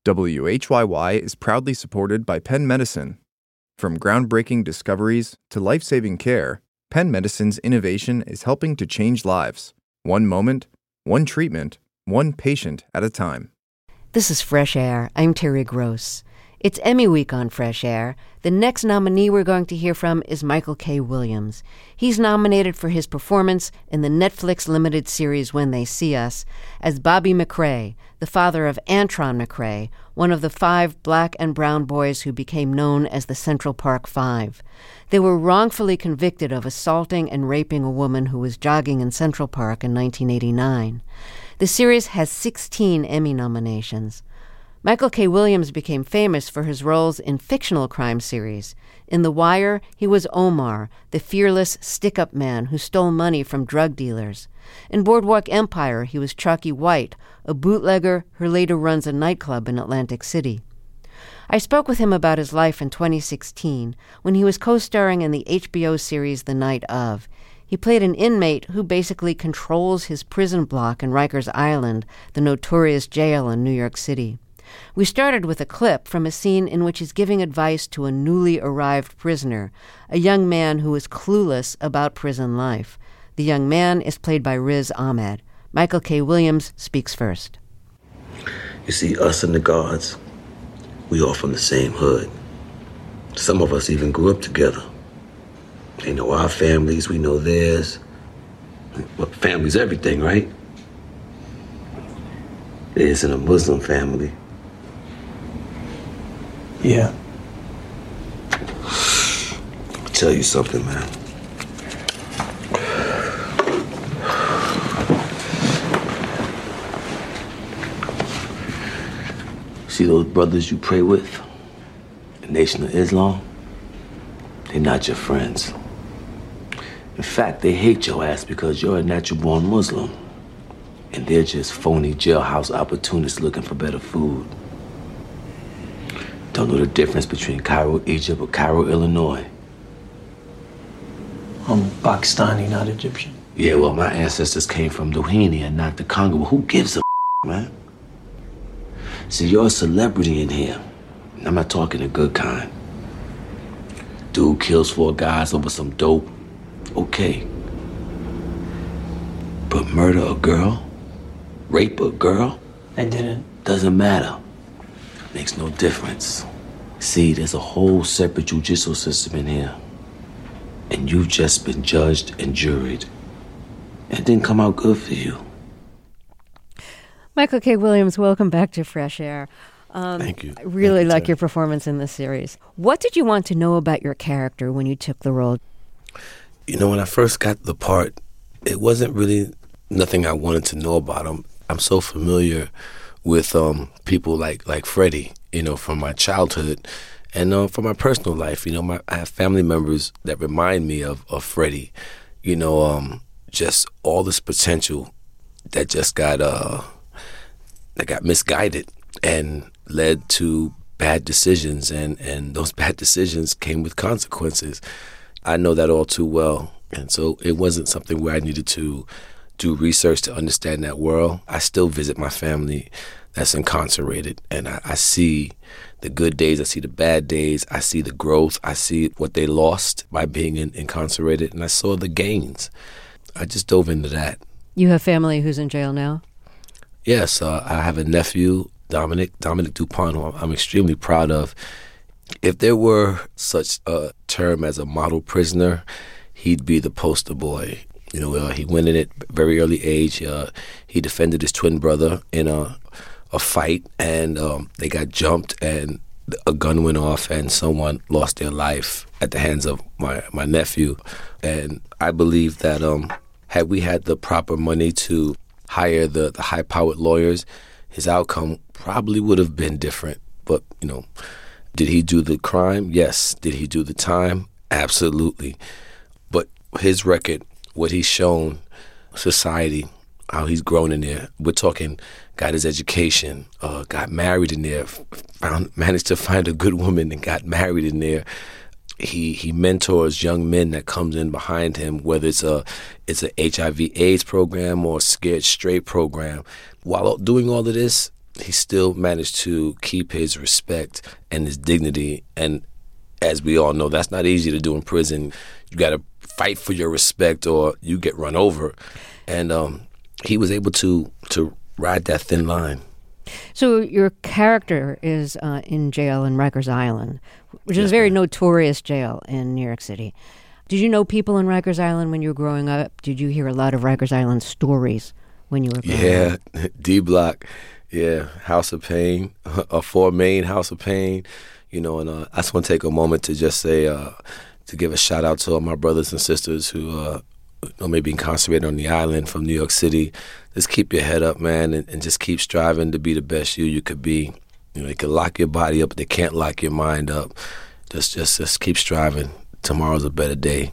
WHYY is proudly supported by Penn Medicine. From groundbreaking discoveries to life-saving care, Penn Medicine's innovation is helping to change lives. One moment, one treatment, one patient at a time. This is Fresh Air. I'm Terry Gross. It's Emmy Week on Fresh Air. The next nominee we're going to hear from is Michael K. Williams. He's nominated for his performance in the Netflix limited series When They See Us as Bobby McRae, the father of Antron McRae, one of the 5 black and brown boys who became known as the Central Park Five. They were wrongfully convicted of assaulting and raping a woman who was jogging in Central Park in 1989. The series has 16 Emmy nominations. Michael K. Williams became famous for his roles in fictional crime series. In The Wire, he was Omar, the fearless stick-up man who stole money from drug dealers. In Boardwalk Empire, he was Chalky White, a bootlegger who later runs a nightclub in Atlantic City. I spoke with him about his life in 2016 when he was co-starring in the HBO series The Night Of. He played an inmate who basically controls his prison block in Rikers Island, the notorious jail in New York City. We started with a clip from a scene in which he's giving advice to a newly arrived prisoner, a young man who is clueless about prison life. The young man is played by Riz Ahmed. Michael K. Williams speaks first. You see, us and the guards, we all from the same hood. Some of us even grew up together. They know our families, we know theirs. But family's everything, right? It isn't a Muslim family. Yeah. I'll tell you something, man. See those brothers you pray with? The Nation of Islam? They're not your friends. In fact, they hate your ass because you're a natural-born Muslim. And they're just phony jailhouse opportunists looking for better food. Don't know the difference between Cairo, Egypt, or Cairo, Illinois. I'm Pakistani, not Egyptian. Yeah, well, my ancestors came from Doheny and not the Congo. But who gives a man? See, you're a celebrity in here. I'm not talking a good kind. Dude kills 4 guys over some dope. Okay. But murder a girl? Rape a girl? I didn't. Doesn't matter. Makes no difference. See, there's a whole separate judicial system in here. And you've just been judged and juried. It didn't come out good for you. Michael K. Williams, welcome back to Fresh Air. Thank you. I really Thank you, like your performance in this series. What did you want to know about your character when you took the role? You know, when I first got the part, it wasn't really nothing I wanted to know about him. I'm so familiar with people like Freddie, you know, from my childhood and from my personal life. You know, I have family members that remind me of Freddie. You know, just all this potential that just got misguided and led to bad decisions, and those bad decisions came with consequences. I know that all too well, and so it wasn't something where I needed to do research to understand that world. I still visit my family that's incarcerated, and I see the good days, I see the bad days, I see the growth, I see what they lost by being incarcerated, and I saw the gains. I just dove into that. You have family who's in jail now? Yes, I have a nephew, Dominic Dupont, who I'm extremely proud of. If there were such a term as a model prisoner, he'd be the poster boy. You know, he went in at a very early age. He defended his twin brother in a fight, and they got jumped, and a gun went off, and someone lost their life at the hands of my nephew. And I believe that had we had the proper money to hire the high-powered lawyers, his outcome probably would have been different. But, you know, did he do the crime? Yes. Did he do the time? Absolutely. But his record, what he's shown society, how he's grown in there. We're talking, got his education, got married in there, managed to find a good woman and got married in there. He mentors young men that comes in behind him, whether it's a HIV/AIDS program or a Scared Straight program. While doing all of this, he still managed to keep his respect and his dignity. And as we all know, that's not easy to do in prison. You got to fight for your respect or you get run over. And he was able to ride that thin line. So your character is in jail in Rikers Island, which is a very notorious jail in New York City. Did you know people in Rikers Island when you were growing up? Did you hear a lot of Rikers Island stories when you were growing up? Yeah, D-Block, House of Pain, a Fort Main House of Pain, and I just want to take a moment to just say, to give a shout out to all my brothers and sisters who may be incarcerated on the island from New York City. Just keep your head up, man, and just keep striving to be the best you could be. They can lock your body up, but they can't lock your mind up. Just keep striving. Tomorrow's a better day.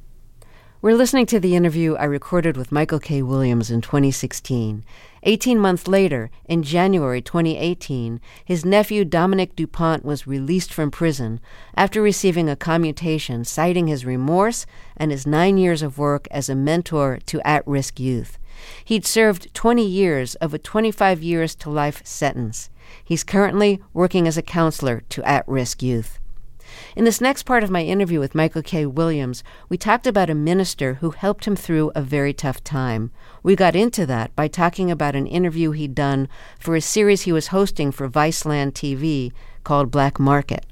We're listening to the interview I recorded with Michael K. Williams in 2016. 18 months later, in January 2018, his nephew Dominic DuPont was released from prison after receiving a commutation citing his remorse and his 9 years of work as a mentor to at-risk youth. He'd served 20 years of a 25 years to life sentence. He's currently working as a counselor to at-risk youth. In this next part of my interview with Michael K. Williams, we talked about a minister who helped him through a very tough time. We got into that by talking about an interview he'd done for a series he was hosting for Viceland TV called Black Market.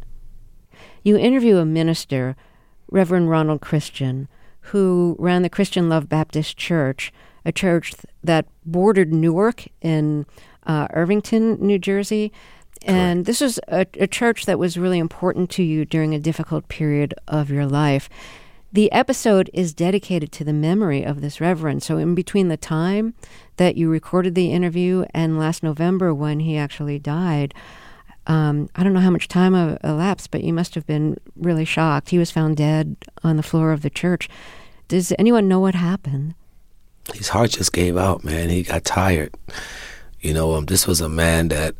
You interview a minister, Reverend Ronald Christian, who ran the Christian Love Baptist Church, a church that bordered Newark in Irvington, New Jersey. And this was a church that was really important to you during a difficult period of your life. The episode is dedicated to the memory of this reverend. So in between the time that you recorded the interview and last November when he actually died, I don't know how much time elapsed, but you must have been really shocked. He was found dead on the floor of the church. Does anyone know what happened? His heart just gave out, man. He got tired. This was a man that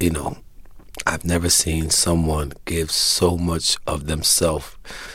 I've never seen someone give so much of themselves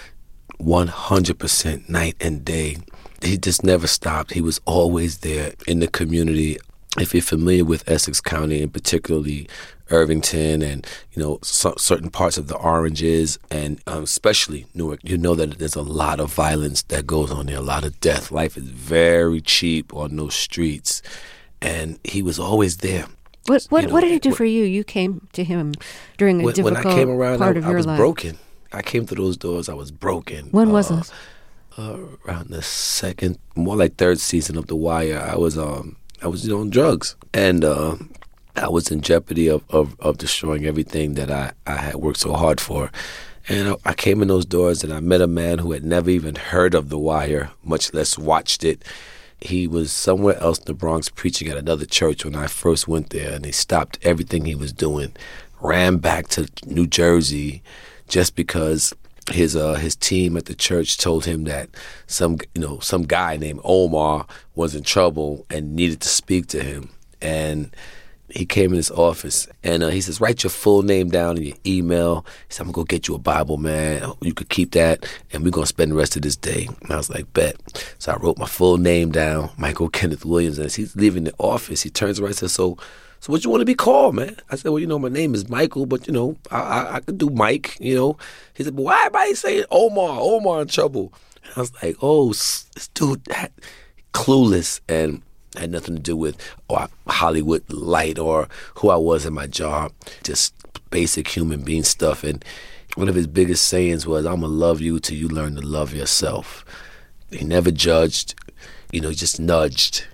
100% night and day. He just never stopped. He was always there in the community. If you're familiar with Essex County, and particularly Irvington and, certain parts of the Oranges and especially Newark, you know that there's a lot of violence that goes on there, a lot of death. Life is very cheap on those streets. And he was always there. What did he do for you? You came to him during a difficult when I came around, part of your life. I was broken. I came through those doors. I was broken. When was this? Around the second, more like third season of The Wire. I was on drugs, and I was in jeopardy of destroying everything that I had worked so hard for. And I came in those doors, and I met a man who had never even heard of The Wire, much less watched it. He was somewhere else in the Bronx preaching at another church when I first went there, and he stopped everything he was doing, ran back to New Jersey just because his team at the church told him that some guy named Omar was in trouble and needed to speak to him. And he came in his office, and he says, write your full name down in your email. He said, I'm going to go get you a Bible, man. You could keep that, and we're going to spend the rest of this day. And I was like, bet. So I wrote my full name down, Michael Kenneth Williams. And as he's leaving the office, he turns around and says, so what you want to be called, man? I said, well, my name is Michael, but, I could do Mike, He said, but why everybody saying Omar in trouble? And I was like, oh, this dude, clueless, and had nothing to do with Hollywood light or who I was in my job, just basic human being stuff. And one of his biggest sayings was, I'm going to love you till you learn to love yourself. He never judged, he just nudged,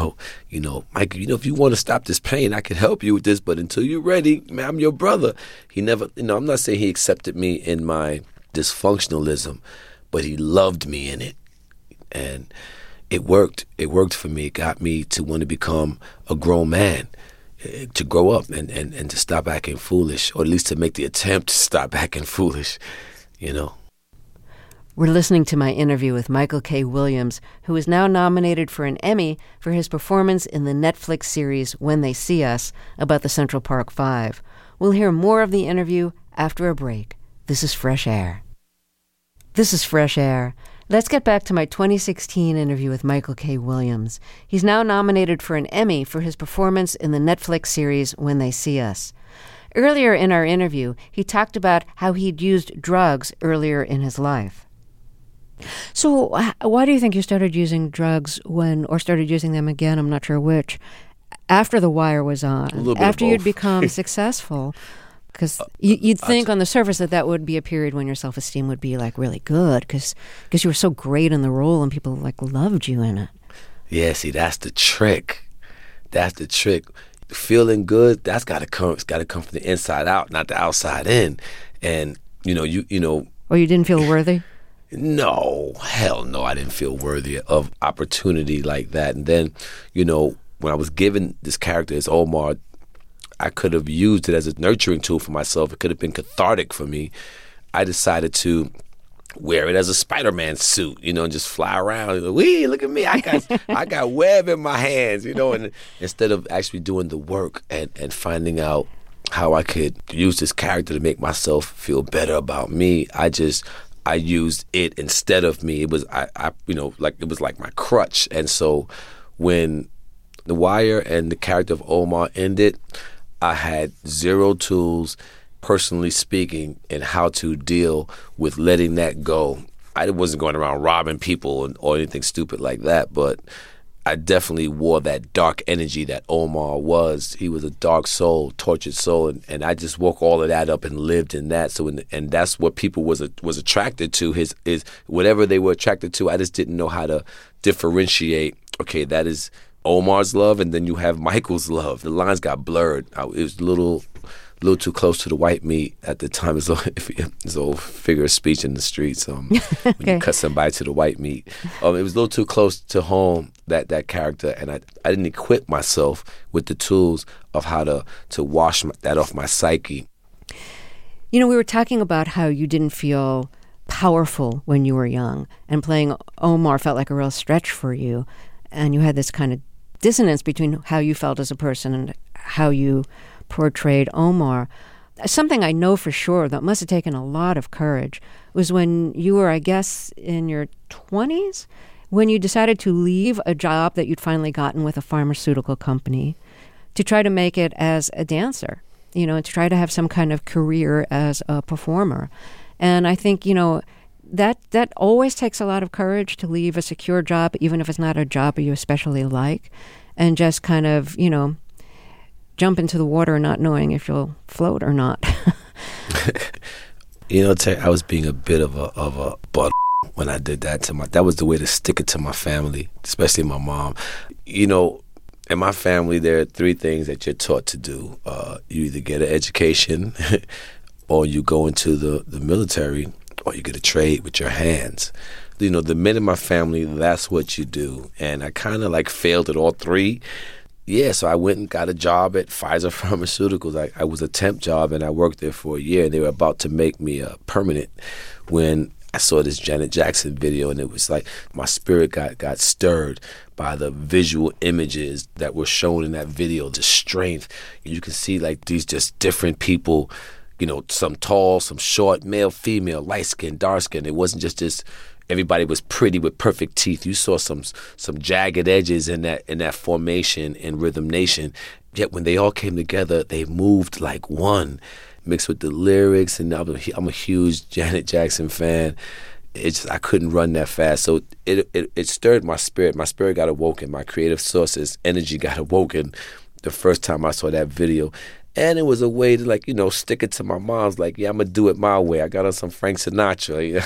Mike, if you want to stop this pain, I can help you with this, but until you're ready, man, I'm your brother. He never, I'm not saying he accepted me in my dysfunctionalism, but he loved me in it. And it worked. It worked for me. It got me to want to become a grown man, to grow up and to stop acting foolish, or at least to make the attempt to stop acting foolish, We're listening to my interview with Michael K. Williams, who is now nominated for an Emmy for his performance in the Netflix series When They See Us about the Central Park Five. We'll hear more of the interview after a break. This is Fresh Air. This is Fresh Air. Let's get back to my 2016 interview with Michael K. Williams. He's now nominated for an Emmy for his performance in the Netflix series When They See Us. Earlier in our interview, he talked about how he'd used drugs earlier in his life. So why do you think you started using drugs or started using them again, I'm not sure which, after The Wire was on, after you'd become successful? Because you'd think on the surface that would be a period when your self-esteem would be like really good because you were so great in the role and people like loved you in it. Yeah, see, that's the trick. That's the trick. Feeling good, that's got to come. It's got to come from the inside out, not the outside in. And you know. Or you didn't feel worthy? No, hell no, I didn't feel worthy of opportunity like that. And then, when I was given this character as Omar, I could have used it as a nurturing tool for myself. It could have been cathartic for me. I decided to wear it as a Spider-Man suit, and just fly around. Wee, look at me. I got web in my hands, and instead of actually doing the work and finding out how I could use this character to make myself feel better about me, I used it instead of me. It was it was like my crutch. And so when The Wire and the character of Omar ended, I had zero tools, personally speaking, in how to deal with letting that go. I wasn't going around robbing people or anything stupid like that, but I definitely wore that dark energy that Omar was. He was a dark soul, tortured soul, and I just woke all of that up and lived in that. So, and that's what people was attracted to. His whatever they were attracted to. I just didn't know how to differentiate. Okay, that is Omar's love, and then you have Michael's love. The lines got blurred. It was a little too close to the white meat at the time. It's an old figure of speech in the streets. When you cut somebody to the white meat, it was a little too close to home, that character, and I didn't equip myself with the tools of how to wash that off my psyche. We were talking about how you didn't feel powerful when you were young, and playing Omar felt like a real stretch for you, and you had this kind of dissonance between how you felt as a person and how you portrayed Omar. Something I know for sure that must have taken a lot of courage was when you were, I guess, in your 20s, when you decided to leave a job that you'd finally gotten with a pharmaceutical company to try to make it as a dancer, and to try to have some kind of career as a performer. And I think, that always takes a lot of courage to leave a secure job, even if it's not a job you especially like, and just kind of, jump into the water not knowing if you'll float or not. I was being a bit of a butt when I did that that was the way to stick it to my family, especially my mom. In my family, there are three things that you're taught to do. You either get an education or you go into the military or you get a trade with your hands. The men in my family, that's what you do. And I kind of failed at all three. Yeah, so I went and got a job at Pfizer Pharmaceuticals. I was a temp job, and I worked there for a year, and they were about to make me permanent when I saw this Janet Jackson video, and it was like my spirit got stirred by the visual images that were shown in that video, the strength. You can see these just different people, some tall, some short, male, female, light-skinned, dark-skinned. It wasn't just this. Everybody was pretty with perfect teeth. You saw some jagged edges in that formation in Rhythm Nation. Yet when they all came together, they moved like one, mixed with the lyrics. And I'm a huge Janet Jackson fan. I couldn't run that fast. So it stirred my spirit. My spirit got awoken. My creative sources, energy got awoken the first time I saw that video. And it was a way to stick it to my mom's I'm going to do it my way. I got on some Frank Sinatra,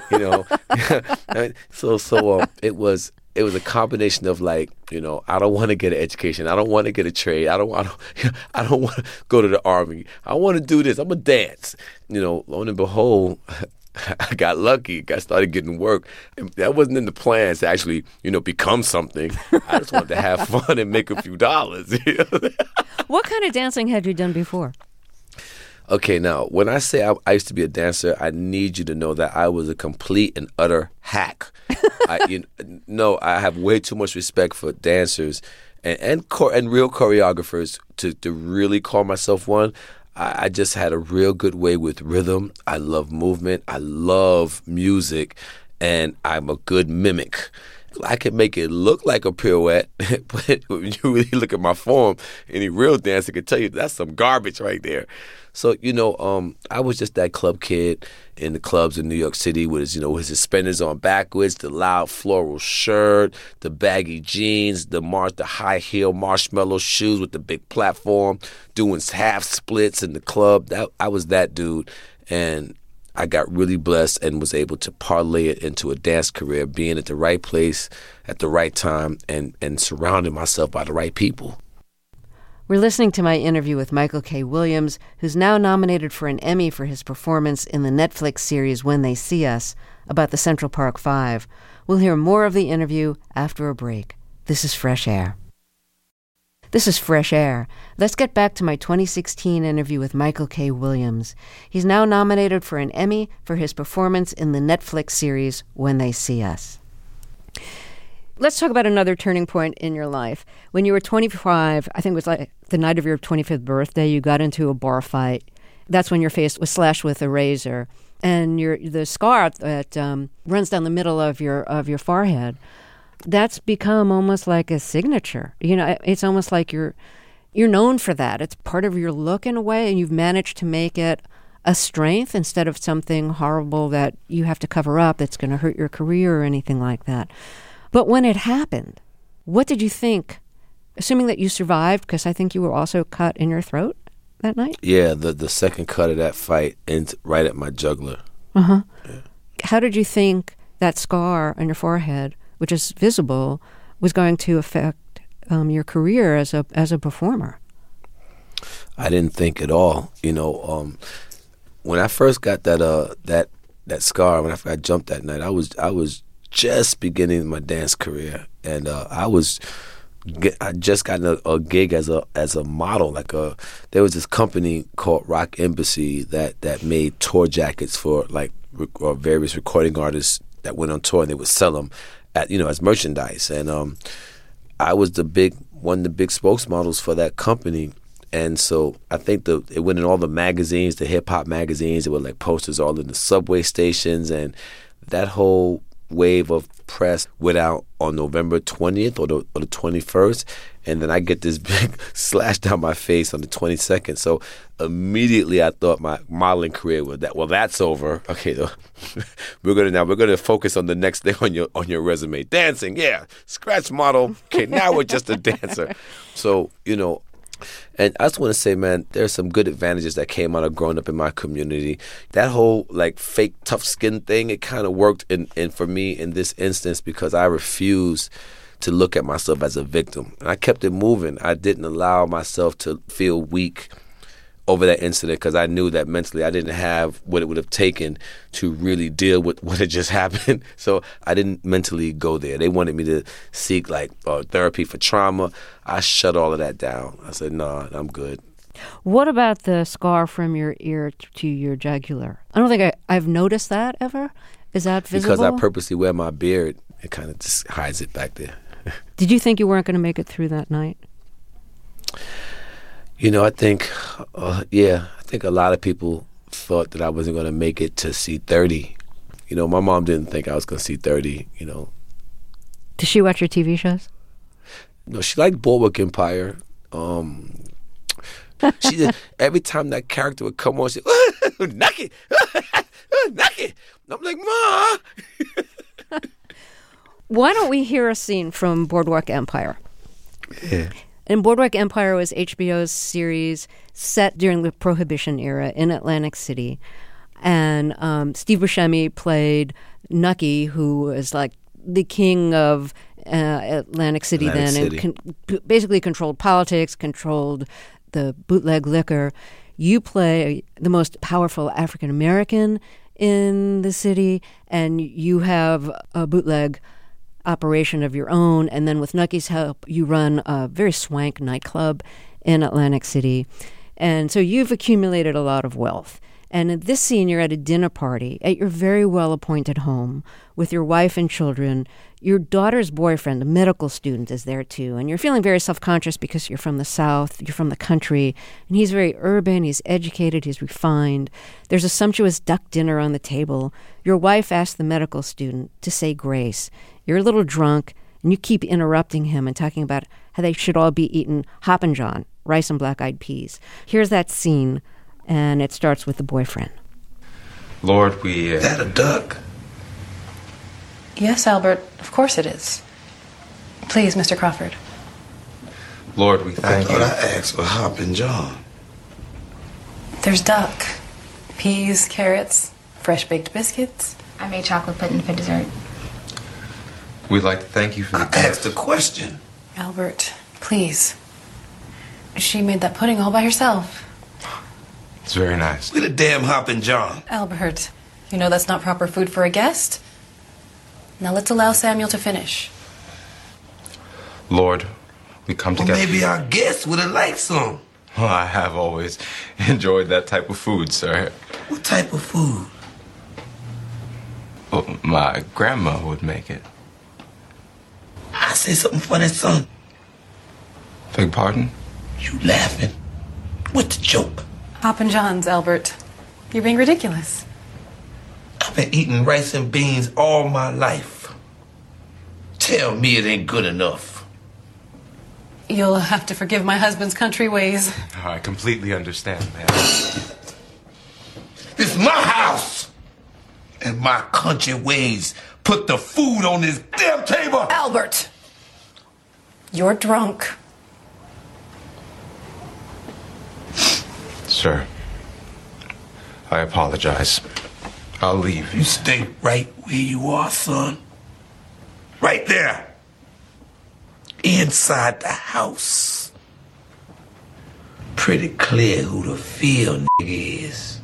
So it was a combination of I don't want to get an education. I don't want to get a trade. I don't want to go to the army. I want to do this. I'm going to dance. Lo and behold, I got lucky. I started getting work. And that wasn't in the plans to actually, become something. I just wanted to have fun and make a few dollars. What kind of dancing had you done before? Okay, now, when I say I used to be a dancer, I need you to know that I was a complete and utter hack. I have way too much respect for dancers and real choreographers to really call myself one. I just had a real good way with rhythm. I love movement. I love music. and I'm a good mimic. I can make it look like a pirouette, but when you really look at my form, any real dancer can tell you that's some garbage right there. So, I was just that club kid in the clubs in New York City with his suspenders on backwards, the loud floral shirt, the baggy jeans, the high heel marshmallow shoes with the big platform, doing half splits in the club. I was that dude, and I got really blessed and was able to parlay it into a dance career, being at the right place at the right time and surrounding myself by the right people. We're listening to my interview with Michael K. Williams, who's now nominated for an Emmy for his performance in the Netflix series When They See Us, about the Central Park Five. We'll hear more of the interview after a break. This is Fresh Air. This is Fresh Air. Let's get back to my 2016 interview with Michael K. Williams. He's now nominated for an Emmy for his performance in the Netflix series When They See Us. Let's talk about another turning point in your life. When you were 25, I think it was like the night of your 25th birthday, you got into a bar fight. That's when your face was slashed with a razor. And the scar that runs down the middle of your forehead, that's become almost like a signature. It's almost like you're known for that. It's part of your look in a way, and you've managed to make it a strength instead of something horrible that you have to cover up that's going to hurt your career or anything like that. But when it happened, what did you think? Assuming that you survived, because I think you were also cut in your throat that night? Yeah, the second cut of that fight ends right at my jugular. Uh-huh. Yeah. How did you think that scar on your forehead, which is visible, was going to affect your career as a performer? I didn't think at all. When I first got that scar, when I got jumped that night, I was just beginning my dance career, and I just gotten a gig as a model. There was this company called Rock Embassy that made tour jackets for various recording artists that went on tour, and they would sell them as merchandise. And I was one of the big spokesmodels for that company. And so I think it went in all the magazines, the hip hop magazines. There were like posters all in the subway stations, and that whole wave of press went out on November 20th or the 21st, and then I get this big slash down my face on the 22nd. So immediately I thought my modeling career was that's over. Okay, we're gonna focus on the next thing on your resume. Dancing, yeah, scratch model. Okay, now we're just a dancer. So and I just want to say, man, there's some good advantages that came out of growing up in my community. That whole fake tough skin thing, it kind of worked in for me in this instance, because I refused to look at myself as a victim. And I kept it moving. I didn't allow myself to feel weak over that incident, because I knew that mentally I didn't have what it would have taken to really deal with what had just happened. So I didn't mentally go there. They wanted me to seek therapy for trauma. I shut all of that down. I said, no, I'm good. What about the scar from your ear to your jugular? I don't think I've noticed that ever. Is that visible? Because I purposely wear my beard. It kind of just hides it back there. Did you think you weren't going to make it through that night? I think, I think a lot of people thought that I wasn't going to make it to C30. My mom didn't think I was going to see 30, Did she watch your TV shows? No, she liked Boardwalk Empire. She did, every time that character would come on, she'd knock it, knock it. I'm like, Ma. Why don't we hear a scene from Boardwalk Empire? Yeah. And Boardwalk Empire was HBO's series set during the Prohibition era in Atlantic City. And Steve Buscemi played Nucky, who was like the king of Atlantic City and basically controlled politics, controlled the bootleg liquor. You play the most powerful African American in the city, and you have a bootleg operation of your own, and then with Nucky's help, you run a very swank nightclub in Atlantic City. And so you've accumulated a lot of wealth. And in this scene, you're at a dinner party at your very well-appointed home with your wife and children. Your daughter's boyfriend, a medical student, is there too. And you're feeling very self-conscious because you're from the South, you're from the country. And he's very urban, he's educated, he's refined. There's a sumptuous duck dinner on the table. Your wife asks the medical student to say grace. You're a little drunk, and you keep interrupting him and talking about how they should all be eating Hoppin' John, rice and black-eyed peas. Here's that scene. And it starts with the boyfriend. Lord, we... Is that a duck? Yes, Albert, of course it is. Please, Mr. Crawford. Lord, we thank you. I thought I asked for Hoppin' John. There's duck, peas, carrots, fresh-baked biscuits. I made chocolate pudding for dessert. We'd like to thank you for the I asked a question. Albert, please. She made that pudding all by herself. It's very nice. Where the damn Hoppin' John? Albert, you know that's not proper food for a guest. Now let's allow Samuel to finish. Lord, we come Well, together. maybe our guest would have liked some. Well, I have always enjoyed that type of food, sir. What type of food? Well, my grandma would make it. I say something funny, son. Beg pardon? You laughing? What's the joke? Hoppin' John's, Albert. You're being ridiculous. I've been eating rice and beans all my life. Tell me it ain't good enough. You'll have to forgive my husband's country ways. I completely understand, ma'am. This is my house. And my country ways put the food on this damn table. Albert! You're drunk. Sir, I apologize. I'll leave. You stay right where you are, son. Right there. Inside the house. Pretty clear who the field nigga is.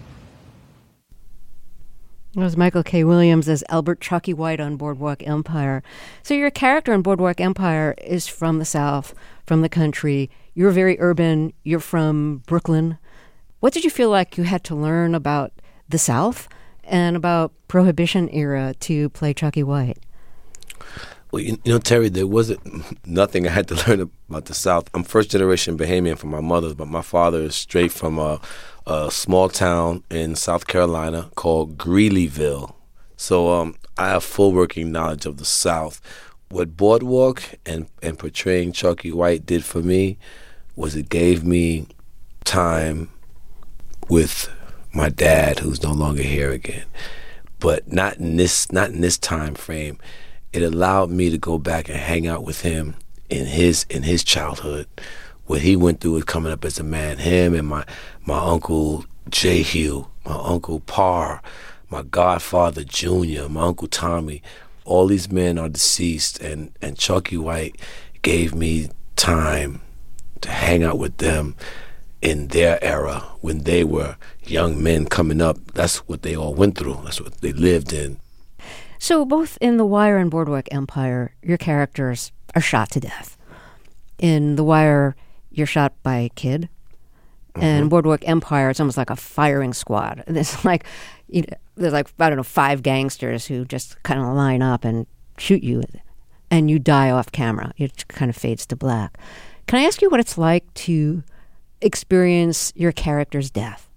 It was Michael K. Williams as Albert Chucky White on Boardwalk Empire. So your character in Boardwalk Empire is from the South, from the country. You're very urban. You're from Brooklyn. What did you feel like you had to learn about the South and about Prohibition era to play Chucky White? Well, you know, Terry, there wasn't nothing I had to learn about the South. I'm first-generation Bahamian from my mother, but my father is straight from a small town in South Carolina called Greeleyville. So I have full working knowledge of the South. What Boardwalk and portraying Chucky White did for me was it gave me time with my dad, who's no longer here again, but not in this time frame. It allowed me to go back and hang out with him in his childhood, what he went through with coming up as a man. Him and my uncle Jehu, my uncle Parr, my godfather Junior, my uncle Tommy. All these men are deceased, and Chucky White gave me time to hang out with them in their era when they were young men coming up. That's what they all went through. That's what they lived in. So both in The Wire and Boardwalk Empire, your characters are shot to death. In The Wire, you're shot by a kid. Mm-hmm. And Boardwalk Empire, it's almost like a firing squad. There's like, there's like, I don't know, 5 gangsters who just kind of line up and shoot you. And you die off camera. It kind of fades to black. Can I ask you what it's like to experience your character's death?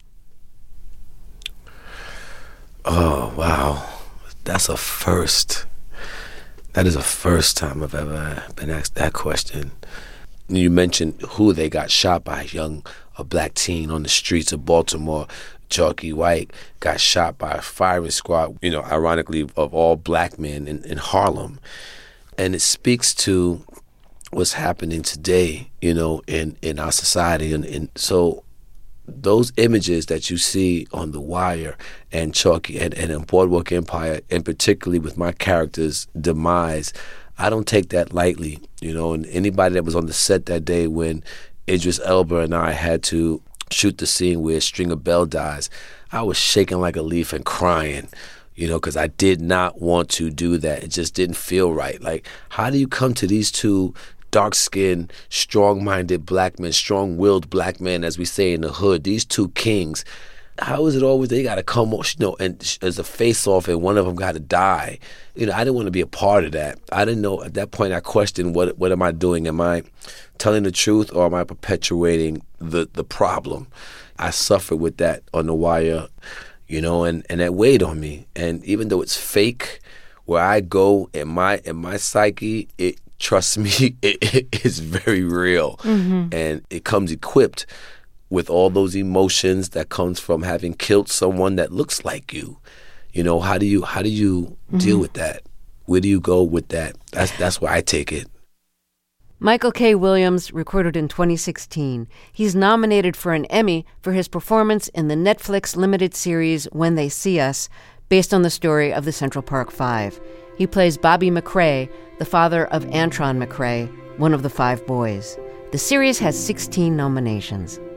Oh, wow. That's a first. That is the first time I've ever been asked that question. You mentioned who they got shot by, a black teen on the streets of Baltimore. Chucky White got shot by a firing squad, ironically, of all black men in Harlem. And it speaks to what's happening today, in our society. And so those images that you see on The Wire and Chucky and in Boardwalk Empire, and particularly with my character's demise, I don't take that lightly, and anybody that was on the set that day when Idris Elba and I had to shoot the scene where Stringer Bell dies, I was shaking like a leaf and crying, because I did not want to do that. It just didn't feel right. Like, how do you come to these two dark-skinned, strong-minded black men, strong-willed black men, as we say in the hood, these two kings? how is it always they got to come off, and as a face-off and one of them got to die? I didn't want to be a part of that. I didn't know at that point. I questioned, what am I doing? Am I telling the truth, or am I perpetuating the problem? I suffered with that on The Wire, and that weighed on me. And even though it's fake, where I go in my psyche, trust me, it is very real. And it comes equipped with all those emotions that comes from having killed someone that looks like you. How do you deal with that? Where do you go with that? That's where I take it. Michael K. Williams recorded in 2016. He's nominated for an Emmy for his performance in the Netflix limited series When They See Us, based on the story of the Central Park Five. He plays Bobby McRae, the father of Antron McRae, one of the 5 boys. The series has 16 nominations.